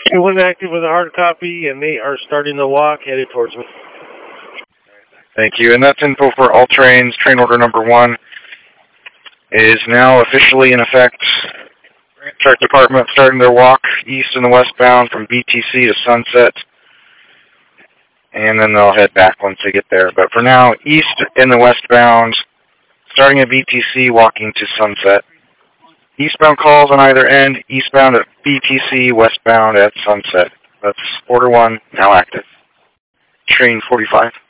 One active with a hard copy, and they are starting to walk, headed towards me. Thank you. And that's info for all trains. Train order number 1 is now officially in effect. Track department starting their walk east and the westbound from BTC to Sunset. And then they'll head back once they get there. But for now, east and the westbound, starting at BTC, walking to Sunset. Eastbound calls on either end, eastbound at BTC, westbound at Sunset. That's order 1, now active. Train 45.